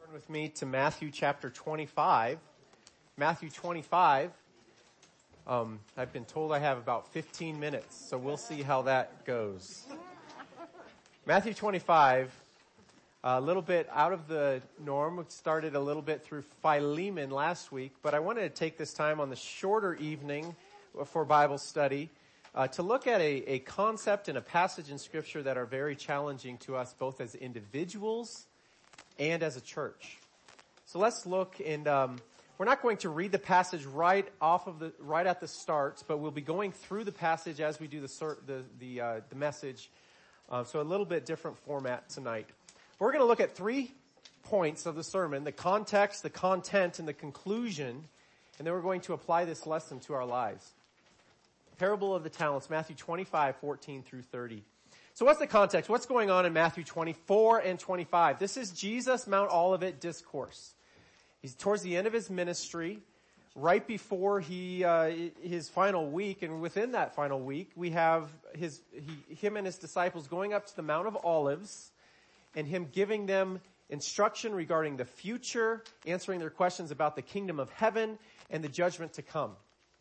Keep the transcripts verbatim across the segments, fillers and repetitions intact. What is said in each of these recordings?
Turn with me to Matthew chapter twenty-five. Matthew twenty-five. Um, I've been told I have about fifteen minutes, so we'll see how that goes. Matthew twenty-five, a little bit out of the norm. We started a little bit through Philemon last week, but I wanted to take this time on the shorter evening for Bible study uh, to look at a, a concept and a passage in Scripture that are very challenging to us both as individuals and as a church. So let's look, and um, we're not going to read the passage right off of the right at the start, but we'll be going through the passage as we do the the the, uh, the message. Uh, so a little bit different format tonight. We're going to look at three points of the sermon: the context, the content, and the conclusion, and then we're going to apply this lesson to our lives. Parable of the talents, Matthew twenty-five, fourteen through thirty. So what's the context? What's going on in Matthew twenty-four and twenty-five? This is Jesus' Mount Olivet discourse. He's towards the end of his ministry, right before he uh, his final week, and within that final week, we have his he, him and his disciples going up to the Mount of Olives, and him giving them instruction regarding the future, answering their questions about the kingdom of heaven and the judgment to come.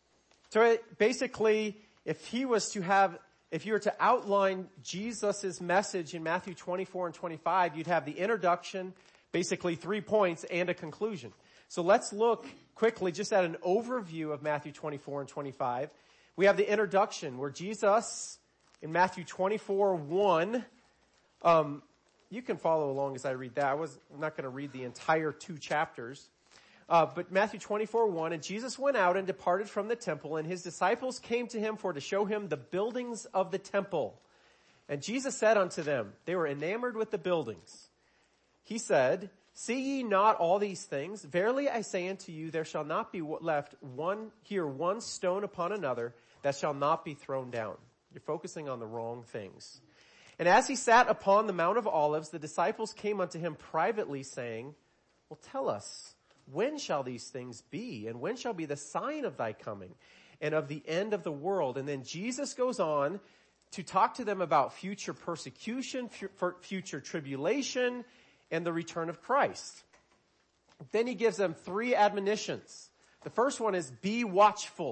So it, basically, if he was to have If you were to outline Jesus' message in Matthew twenty-four and twenty-five, you'd have the introduction, basically three points, and a conclusion. So let's look quickly just at an overview of Matthew twenty-four and twenty-five. We have the introduction where Jesus, in Matthew twenty-four, one, um, you can follow along as I read that. I was I'm not going to read the entire two chapters. Uh, but Matthew twenty-four, one, and Jesus went out and departed from the temple, and his disciples came to him for to show him the buildings of the temple. And Jesus said unto them, they were enamored with the buildings. He said, see ye not all these things? Verily I say unto you, there shall not be left one here one stone upon another that shall not be thrown down. You're focusing on the wrong things. And as he sat upon the Mount of Olives, the disciples came unto him privately, saying, well, tell us, when shall these things be? And when shall be the sign of thy coming and of the end of the world? And then Jesus goes on to talk to them about future persecution, future tribulation, and the return of Christ. Then he gives them three admonitions. The first one is be watchful.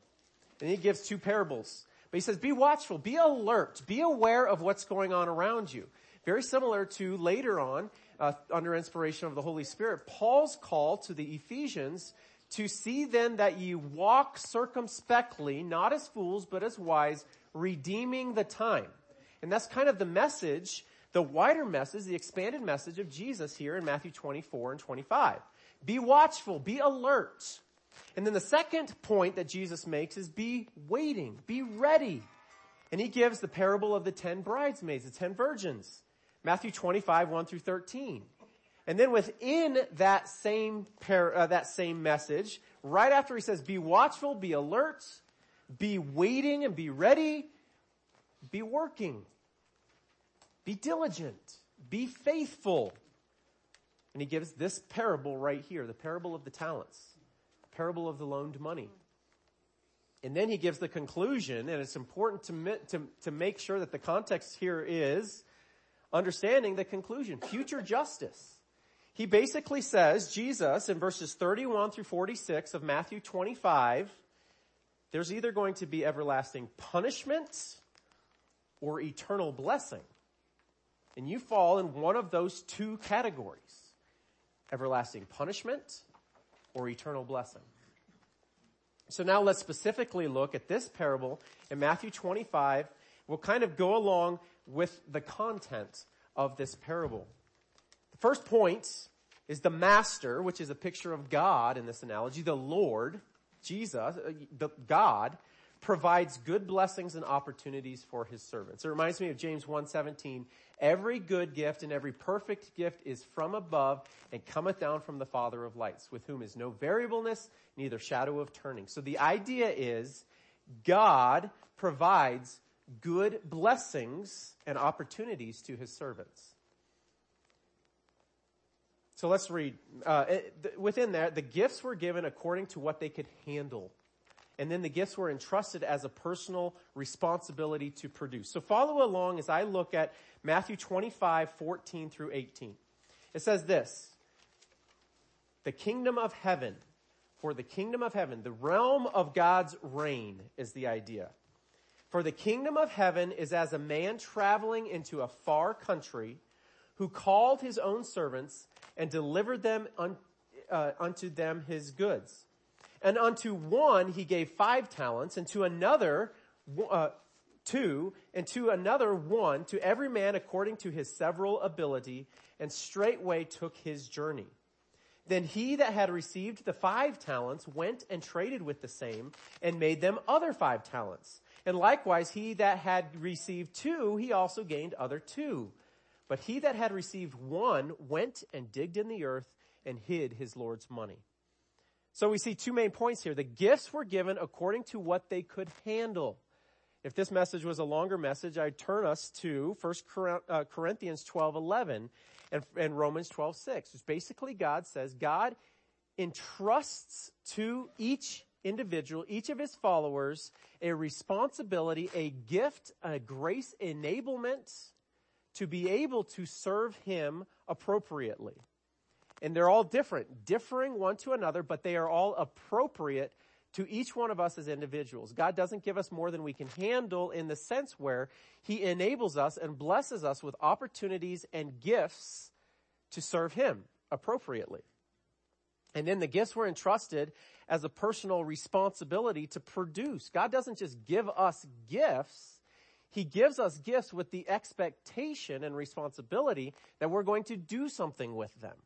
And he gives two parables. But he says be watchful, be alert, be aware of what's going on around you. Very similar to later on, Uh, under inspiration of the Holy Spirit, Paul's call to the Ephesians to see then that ye walk circumspectly, not as fools, but as wise, redeeming the time. And that's kind of the message, the wider message, the expanded message of Jesus here in Matthew twenty-four and twenty-five. Be watchful, be alert. And then the second point that Jesus makes is be waiting, be ready. And he gives the parable of the ten bridesmaids, the ten virgins. Matthew twenty-five, one through thirteen. And then within that same par- uh, that same message, right after he says, be watchful, be alert, be waiting and be ready, be working, be diligent, be faithful. And he gives this parable right here, the parable of the talents, the parable of the loaned money. And then he gives the conclusion, and it's important to, to, to make sure that the context here is understanding the conclusion, future justice. He basically says, Jesus, in verses thirty-one through forty-six of Matthew twenty-five, there's either going to be everlasting punishment or eternal blessing. And you fall in one of those two categories, everlasting punishment or eternal blessing. So now let's specifically look at this parable in Matthew twenty-five. We'll kind of go along with the content of this parable. The first point is the master, which is a picture of God in this analogy. The Lord, Jesus, the God, provides good blessings and opportunities for his servants. It reminds me of James one seventeen. Every good gift and every perfect gift is from above and cometh down from the Father of lights, with whom is no variableness, neither shadow of turning. So the idea is God provides good blessings and opportunities to his servants. So let's read. Uh, within that, the gifts were given according to what they could handle. And then the gifts were entrusted as a personal responsibility to produce. So follow along as I look at Matthew twenty-five, fourteen through eighteen. It says this, The kingdom of heaven. For the kingdom of heaven, the realm of God's reign is the idea. For the kingdom of heaven is as a man traveling into a far country who called his own servants and delivered them un, uh, unto them his goods. And unto one he gave five talents, and to another uh, two, and to another one, to every man according to his several ability, and straightway took his journey. Then he that had received the five talents went and traded with the same, and made them other five talents. And likewise he that had received two, he also gained other two. But he that had received one went and digged in the earth and hid his Lord's money. So we see two main points here. The gifts were given according to what they could handle. If this message was a longer message, I'd turn us to First Corinthians twelve eleven and, and Romans twelve six. Which basically God says God entrusts to each individual, each of his followers, a responsibility, a gift, a grace enablement to be able to serve him appropriately. And they're all different, differing one to another, but they are all appropriate to each one of us as individuals. God doesn't give us more than we can handle in the sense where he enables us and blesses us with opportunities and gifts to serve him appropriately. And then the gifts were entrusted as a personal responsibility to produce. God doesn't just give us gifts. He gives us gifts with the expectation and responsibility that we're going to do something with them.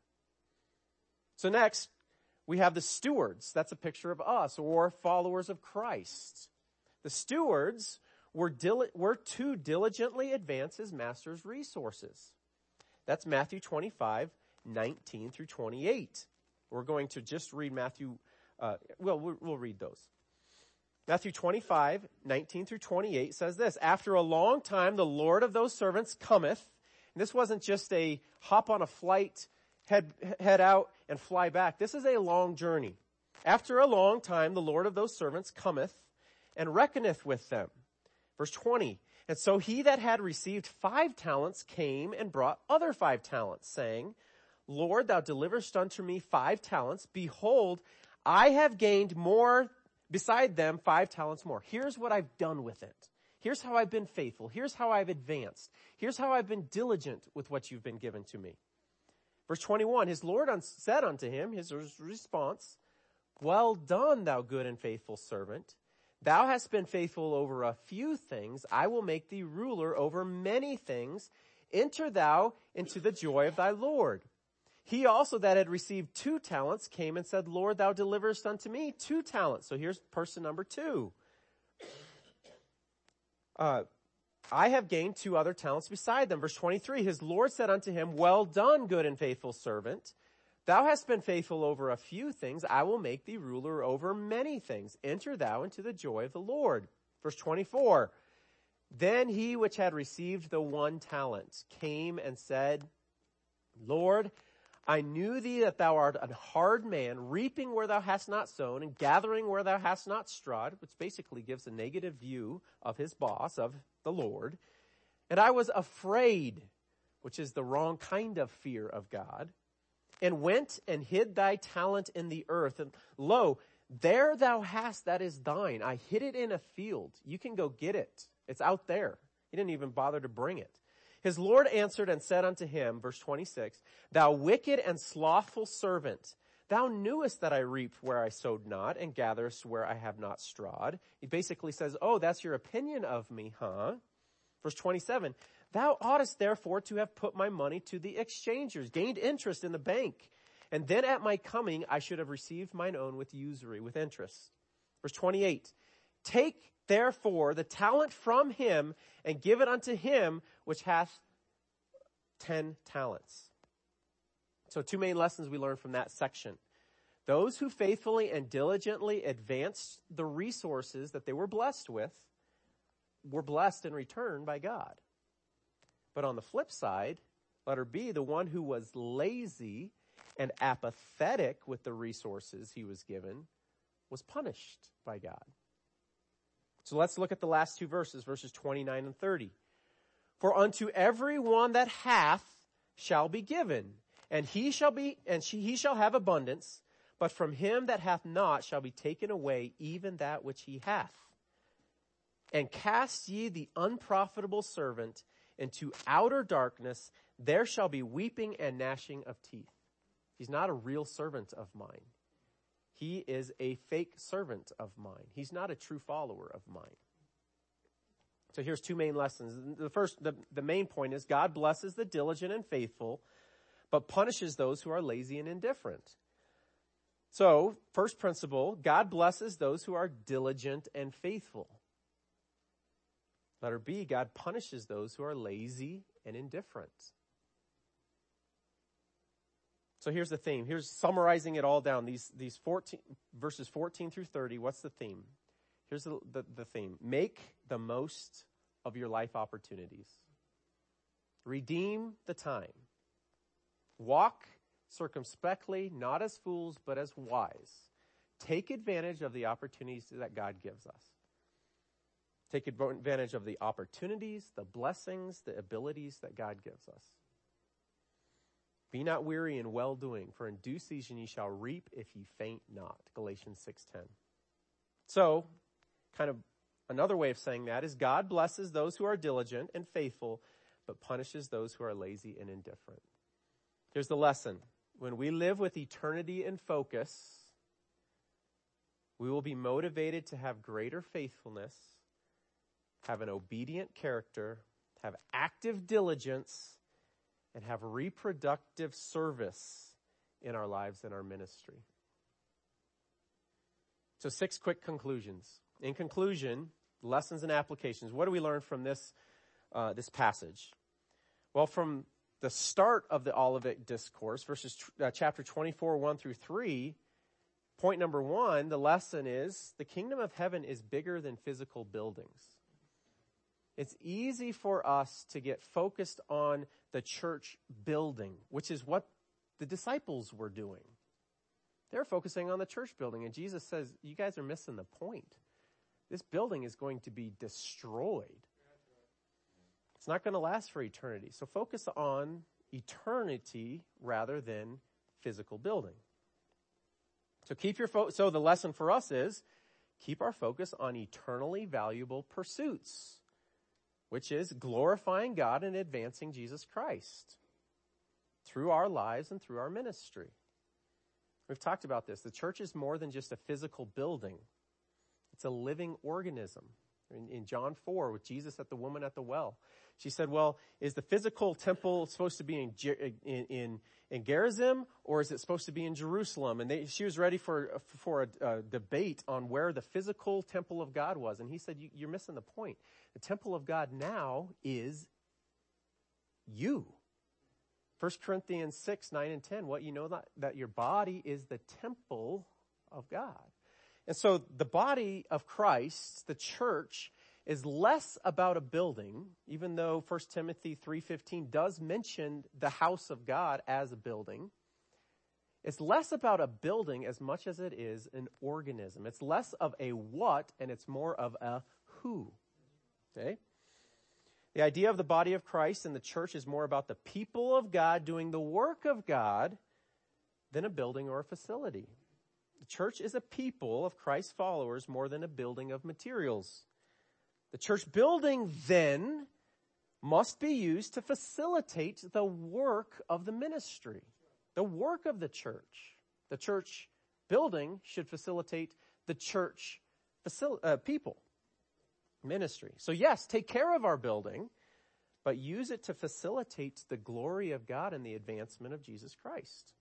So next, we have the stewards. That's a picture of us, or followers of Christ. The stewards were, dil- were to diligently advance his master's resources. That's Matthew twenty-five, nineteen through twenty-eight. We're going to just read Matthew, uh, well, we'll, we'll read those. Matthew twenty-five, nineteen through twenty-eight says this, after a long time, the Lord of those servants cometh. And this wasn't just a hop on a flight, head, head out and fly back. This is a long journey. After a long time, the Lord of those servants cometh and reckoneth with them. Verse twenty, and so he that had received five talents came and brought other five talents, saying, Lord, thou deliverest unto me five talents. Behold, I have gained more beside them five talents more. Here's what I've done with it. Here's how I've been faithful. Here's how I've advanced. Here's how I've been diligent with what you've been given to me. Verse twenty-one, his Lord said unto him, his response, well done, thou good and faithful servant. Thou hast been faithful over a few things. I will make thee ruler over many things. Enter thou into the joy of thy Lord. He also that had received two talents came and said, Lord, thou deliverest unto me two talents. So here's person number two. Uh, I have gained two other talents beside them. Verse twenty-three, his Lord said unto him, well done, good and faithful servant. Thou hast been faithful over a few things. I will make thee ruler over many things. Enter thou into the joy of the Lord. Verse twenty-four, then he which had received the one talent came and said, Lord, I knew thee that thou art a hard man, reaping where thou hast not sown and gathering where thou hast not strawed, which basically gives a negative view of his boss, of the Lord. And I was afraid, which is the wrong kind of fear of God, and went and hid thy talent in the earth. And lo, there thou hast that is thine. I hid it in a field. You can go get it. It's out there. He didn't even bother to bring it. His Lord answered and said unto him, verse twenty-six, thou wicked and slothful servant, thou knewest that I reap where I sowed not and gatherest where I have not strawed. He basically says, oh, that's your opinion of me, huh? Verse twenty-seven, thou oughtest therefore to have put my money to the exchangers, gained interest in the bank, and then at my coming I should have received mine own with usury, with interest. Verse twenty-eight, take therefore the talent from him and give it unto him which hath ten talents. So two main lessons we learn from that section. Those who faithfully and diligently advanced the resources that they were blessed with were blessed in return by God. But on the flip side, letter B, the one who was lazy and apathetic with the resources he was given was punished by God. So let's look at the last two verses, verses twenty-nine and thirty. For unto every one that hath shall be given, And he shall be, and she, he shall have abundance, but from him that hath not shall be taken away even that which he hath. And cast ye the unprofitable servant into outer darkness, there shall be weeping and gnashing of teeth. He's not a real servant of mine. He is a fake servant of mine. He's not a true follower of mine. So here's two main lessons. The first, the, the main point is God blesses the diligent and faithful, but punishes those who are lazy and indifferent. So, first principle, God blesses those who are diligent and faithful. Letter B, God punishes those who are lazy and indifferent. So here's the theme. Here's summarizing it all down. These, these fourteen, verses fourteen through thirty, what's the theme? Here's the, the, the theme. Make the most of your life opportunities. Redeem the time. Walk circumspectly, not as fools, but as wise. Take advantage of the opportunities that God gives us. Take advantage of the opportunities, the blessings, the abilities that God gives us. Be not weary in well-doing, for in due season ye shall reap if ye faint not. Galatians six ten. So, kind of another way of saying that is God blesses those who are diligent and faithful, but punishes those who are lazy and indifferent. Here's the lesson. When we live with eternity in focus, we will be motivated to have greater faithfulness, have an obedient character, have active diligence, and have reproductive service in our lives and our ministry. So six quick conclusions. In conclusion, lessons and applications. What do we learn from this, uh, this passage? Well, from the start of the Olivet Discourse, verses uh, chapter twenty-four, one through three, point number one, the lesson is the kingdom of heaven is bigger than physical buildings. It's easy for us to get focused on the church building, which is what the disciples were doing. They're focusing on the church building, and Jesus says, you guys are missing the point. This building is going to be destroyed. It's not going to last for eternity. So focus on eternity rather than physical building. So keep your fo- so the lesson for us is keep our focus on eternally valuable pursuits, which is glorifying God and advancing Jesus Christ through our lives and through our ministry. We've talked about this. The church is more than just a physical building. It's a living organism. In, in John four, with Jesus at the woman at the well, she said, well, is the physical temple supposed to be in, in, in, in Gerizim, or is it supposed to be in Jerusalem? And they, she was ready for, for a, a debate on where the physical temple of God was. And he said, you, you're missing the point. The temple of God now is you. First Corinthians six, nine, and ten, what you know that, that your body is the temple of God. And so the body of Christ, the church, is less about a building, even though First Timothy three fifteen does mention the house of God as a building. It's less about a building as much as it is an organism. It's less of a what and it's more of a who. Okay? The idea of the body of Christ and the church is more about the people of God doing the work of God than a building or a facility. The church is a people of Christ's followers more than a building of materials. The church building, then, must be used to facilitate the work of the ministry, the work of the church. The church building should facilitate the church facil- uh, people, ministry. So yes, take care of our building, but use it to facilitate the glory of God and the advancement of Jesus Christ.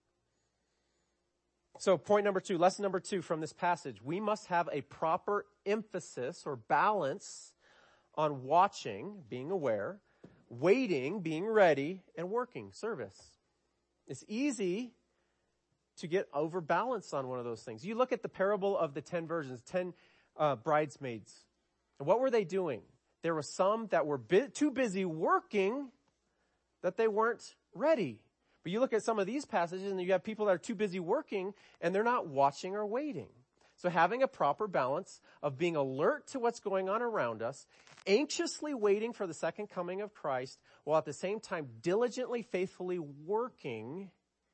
So point number two, lesson number two from this passage, we must have a proper emphasis or balance on watching, being aware, waiting, being ready, and working, service. It's easy to get overbalanced on one of those things. You look at the parable of the ten virgins, ten uh, bridesmaids. What were they doing? There were some that were bi- too busy working that they weren't ready. But you look at some of these passages and you have people that are too busy working and they're not watching or waiting. So having a proper balance of being alert to what's going on around us, anxiously waiting for the second coming of Christ, while at the same time diligently, faithfully working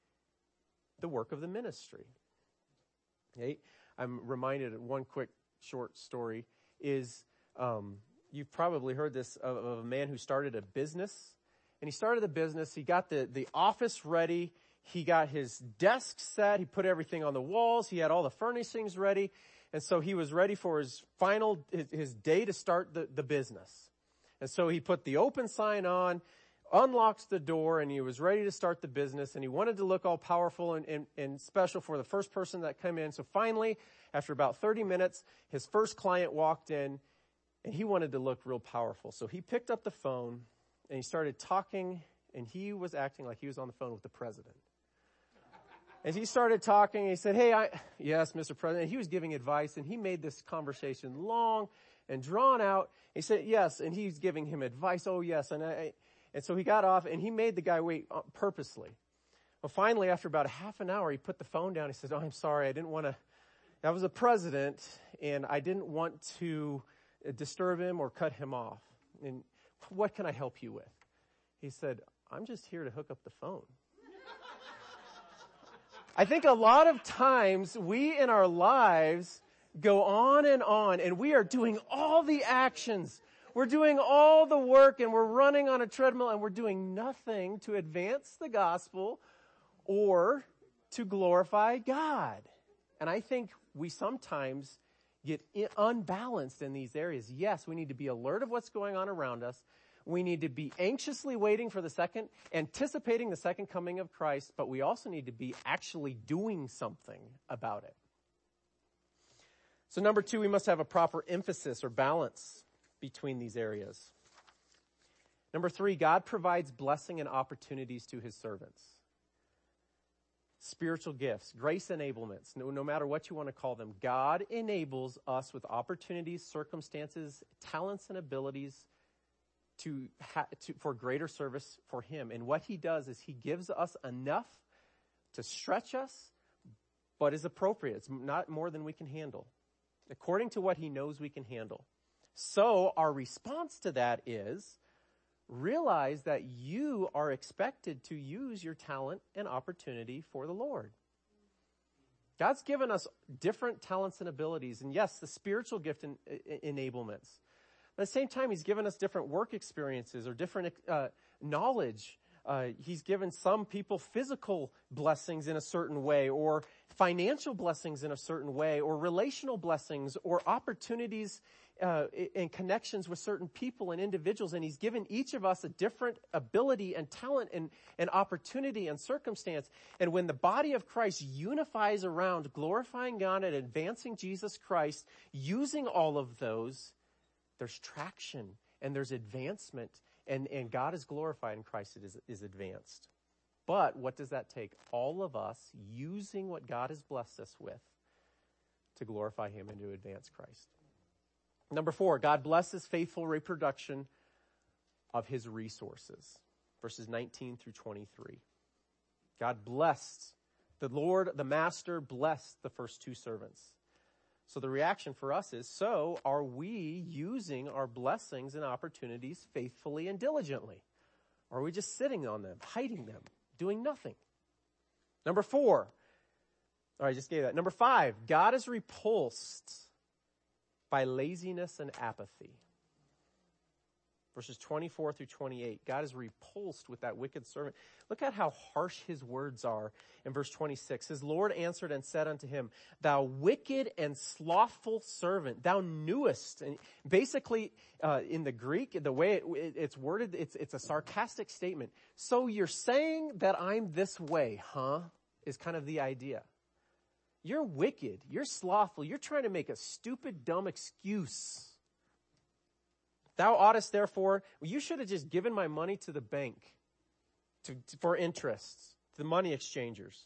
the work of the ministry. Okay? I'm reminded of one quick short story is, um, you've probably heard this of, of a man who started a business. And he started the business. He got the, the office ready. He got his desk set. He put everything on the walls. He had all the furnishings ready. And so he was ready for his final, his, his day to start the, the business. And so he put the open sign on, unlocked the door, and he was ready to start the business. And he wanted to look all powerful and, and, and special for the first person that came in. So finally, after about thirty minutes, his first client walked in, and he wanted to look real powerful. So he picked up the phone, and he started talking, and he was acting like he was on the phone with the president. As he started talking, he said, hey, I, yes, Mister President. He was giving advice, and he made this conversation long and drawn out. He said, yes, and he's giving him advice. Oh, yes. And I, and so he got off, and he made the guy wait purposely. Well, finally, after about a half an hour, he put the phone down. He said, oh, I'm sorry. I didn't want to, that was a president, and I didn't want to disturb him or cut him off. And what can I help you with? He said, I'm just here to hook up the phone. I think a lot of times we in our lives go on and on, and we are doing all the actions. We're doing all the work, and we're running on a treadmill, and we're doing nothing to advance the gospel or to glorify God. And I think we sometimes get unbalanced in these areas. Yes, we need to be alert of what's going on around us. We need to be anxiously waiting for the second, anticipating the second coming of Christ, but we also need to be actually doing something about it. So number two, we must have a proper emphasis or balance between these areas. Number three, God provides blessing and opportunities to his servants. Spiritual gifts, grace enablements, no, no matter what you want to call them, God enables us with opportunities, circumstances, talents, and abilities To, ha- to for greater service for him. And what he does is he gives us enough to stretch us, but is appropriate. It's not more than we can handle, according to what he knows we can handle. So our response to that is realize that you are expected to use your talent and opportunity for the Lord. God's given us different talents and abilities, and yes, the spiritual gift and enablements. At the same time, he's given us different work experiences or different uh, knowledge. Uh, he's given some people physical blessings in a certain way, or financial blessings in a certain way, or relational blessings, or opportunities uh, and connections with certain people and individuals. And he's given each of us a different ability and talent and, and opportunity and circumstance. And when the body of Christ unifies around glorifying God and advancing Jesus Christ, using all of those, there's traction and there's advancement, and, and God is glorified and Christ is, is advanced. But what does that take? All of us using what God has blessed us with to glorify him and to advance Christ. Number four, God blesses faithful reproduction of his resources. Verses nineteen through twenty-three. God blessed, the Lord, the Master blessed the first two servants. So the reaction for us is, so are we using our blessings and opportunities faithfully and diligently? Or are we just sitting on them, hiding them, doing nothing? Number four. All right, I just gave that. Number five, God is repulsed by laziness and apathy. Verses twenty-four through twenty-eight. God is repulsed with that wicked servant. Look at how harsh his words are in verse twenty-six. His Lord answered and said unto him, thou wicked and slothful servant, thou knewest. And basically, uh, in the Greek, the way it, it, it's worded, it's, it's a sarcastic statement. So you're saying that I'm this way, huh? Is kind of the idea. You're wicked. You're slothful. You're trying to make a stupid, dumb excuse. Thou oughtest therefore, well, you should have just given my money to the bank to, to, for interest, to the money exchangers.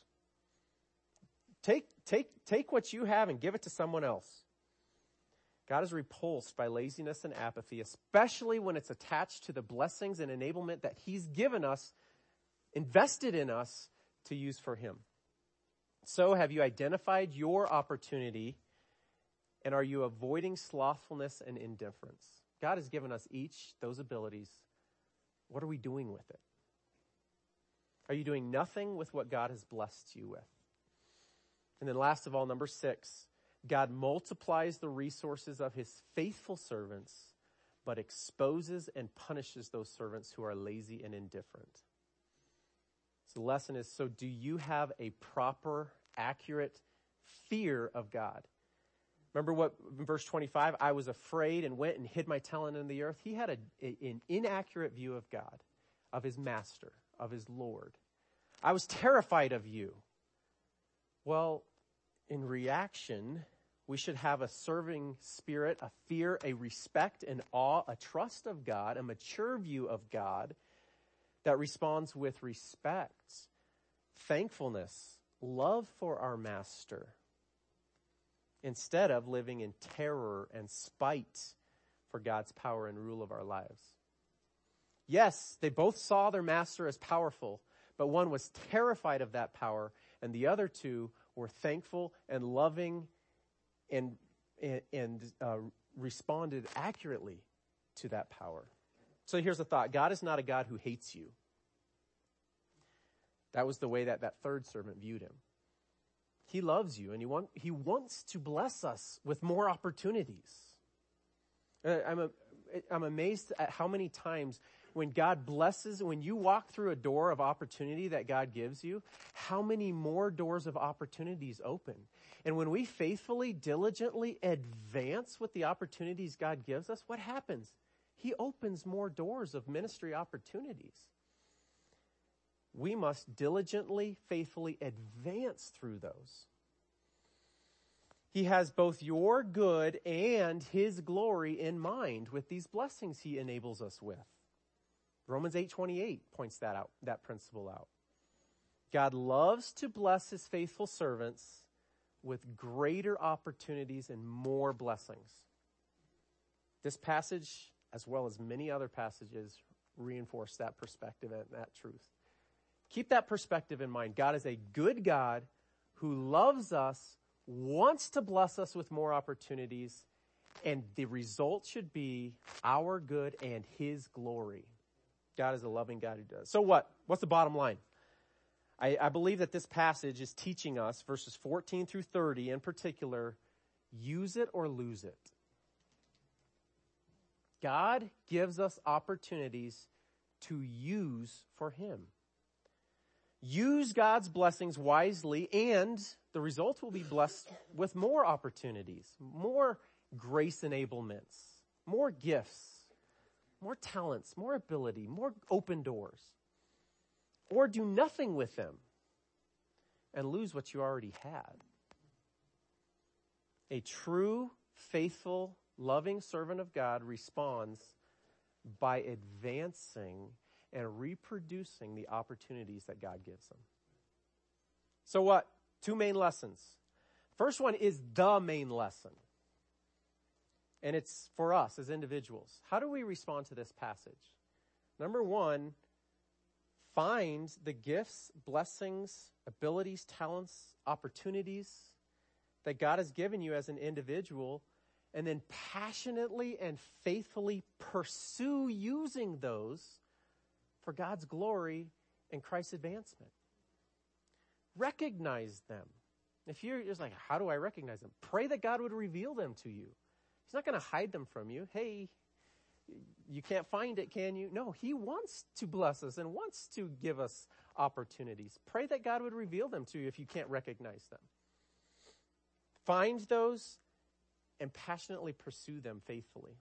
Take, take, take what you have and give it to someone else. God is repulsed by laziness and apathy, especially when it's attached to the blessings and enablement that he's given us, invested in us to use for him. So have you identified your opportunity, and are you avoiding slothfulness and indifference? God has given us each those abilities. What are we doing with it? Are you doing nothing with what God has blessed you with? And then last of all, number six, God multiplies the resources of his faithful servants, but exposes and punishes those servants who are lazy and indifferent. So the lesson is, so do you have a proper, accurate fear of God? Remember what in verse twenty-five, I was afraid and went and hid my talent in the earth. He had a, a, an inaccurate view of God, of his master, of his Lord. I was terrified of you. Well, in reaction, we should have a serving spirit, a fear, a respect, an awe, a trust of God, a mature view of God that responds with respect, thankfulness, love for our master, instead of living in terror and spite for God's power and rule of our lives. Yes, they both saw their master as powerful, but one was terrified of that power, and the other two were thankful and loving and, and, and uh, responded accurately to that power. So here's the thought. God is not a God who hates you. That was the way that that third servant viewed him. He loves you, and he, want, he wants to bless us with more opportunities. Uh, I'm, a, I'm amazed at how many times when God blesses, when you walk through a door of opportunity that God gives you, how many more doors of opportunities open. And when we faithfully, diligently advance with the opportunities God gives us, what happens? He opens more doors of ministry opportunities. We must diligently, faithfully advance through those. He has both your good and his glory in mind with these blessings he enables us with. Romans eight twenty-eight points that out, that principle out. God loves to bless his faithful servants with greater opportunities and more blessings. This passage, as well as many other passages, reinforce that perspective and that truth. Keep that perspective in mind. God is a good God who loves us, wants to bless us with more opportunities, and the result should be our good and his glory. God is a loving God who does. So what? What's the bottom line? I, I believe that this passage is teaching us, verses fourteen through thirty in particular, use it or lose it. God gives us opportunities to use for him. Use God's blessings wisely, and the result will be blessed with more opportunities, more grace enablements, more gifts, more talents, more ability, more open doors. Or do nothing with them and lose what you already had. A true, faithful, loving servant of God responds by advancing and reproducing the opportunities that God gives them. So what? Two main lessons. First one is the main lesson. And it's for us as individuals. How do we respond to this passage? Number one, find the gifts, blessings, abilities, talents, opportunities that God has given you as an individual, and then passionately and faithfully pursue using those for God's glory and Christ's advancement. Recognize them. If you're just like, how do I recognize them? Pray that God would reveal them to you. He's not going to hide them from you. Hey, you can't find it, can you? No, he wants to bless us and wants to give us opportunities. Pray that God would reveal them to you if you can't recognize them. Find those and passionately pursue them faithfully.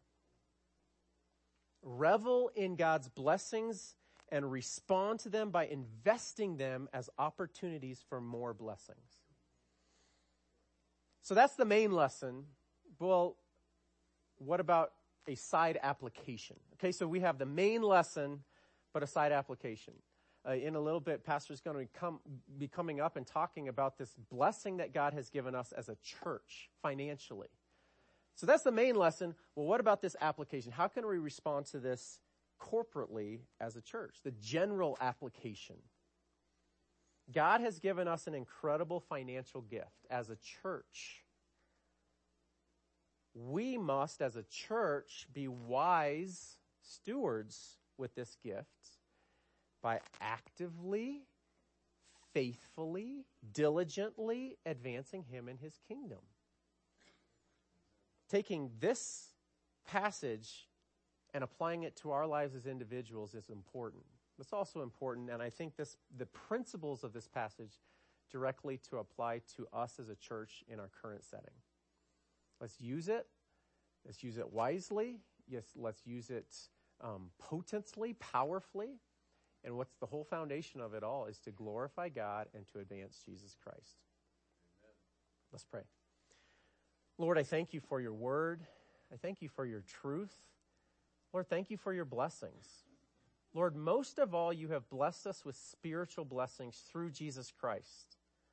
Revel in God's blessings and respond to them by investing them as opportunities for more blessings. So that's the main lesson. Well, what about a side application? Okay, so we have the main lesson, but a side application. Uh, in a little bit, Pastor's going to come, be coming up and talking about this blessing that God has given us as a church financially. So that's the main lesson. Well, what about this application? How can we respond to this corporately as a church? The general application. God has given us an incredible financial gift as a church. We must, as a church, be wise stewards with this gift by actively, faithfully, diligently advancing him and his kingdom. Taking this passage and applying it to our lives as individuals is important. It's also important, and I think this the principles of this passage directly to apply to us as a church in our current setting. Let's use it. Let's use it wisely. Yes, let's use it um, potently, powerfully. And what's the whole foundation of it all is to glorify God and to advance Jesus Christ. Amen. Let's pray. Lord, I thank you for your word. I thank you for your truth. Lord, thank you for your blessings. Lord, most of all, you have blessed us with spiritual blessings through Jesus Christ.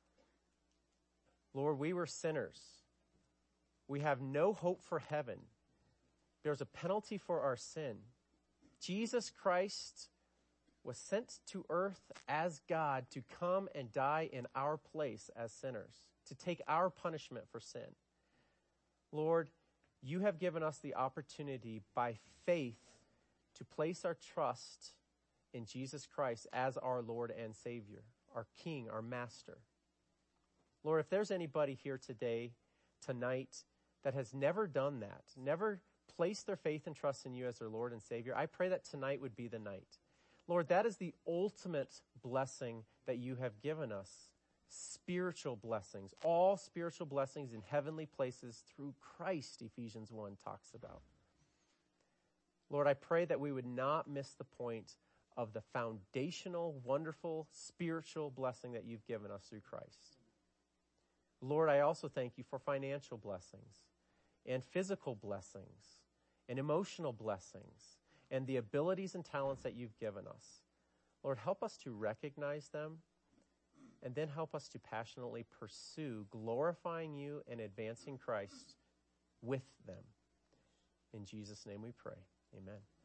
Lord, we were sinners. We have no hope for heaven. There's a penalty for our sin. Jesus Christ was sent to earth as God to come and die in our place as sinners, to take our punishment for sin. Lord, you have given us the opportunity by faith to place our trust in Jesus Christ as our Lord and Savior, our King, our Master. Lord, if there's anybody here today, tonight, that has never done that, never placed their faith and trust in you as their Lord and Savior, I pray that tonight would be the night. Lord, that is the ultimate blessing that you have given us. Spiritual blessings, all spiritual blessings in heavenly places through Christ, Ephesians one talks about. Lord, I pray that we would not miss the point of the foundational, wonderful, spiritual blessing that you've given us through Christ. Lord, I also thank you for financial blessings and physical blessings and emotional blessings and the abilities and talents that you've given us. Lord, help us to recognize them and then help us to passionately pursue glorifying you and advancing Christ with them. In Jesus' name we pray. Amen.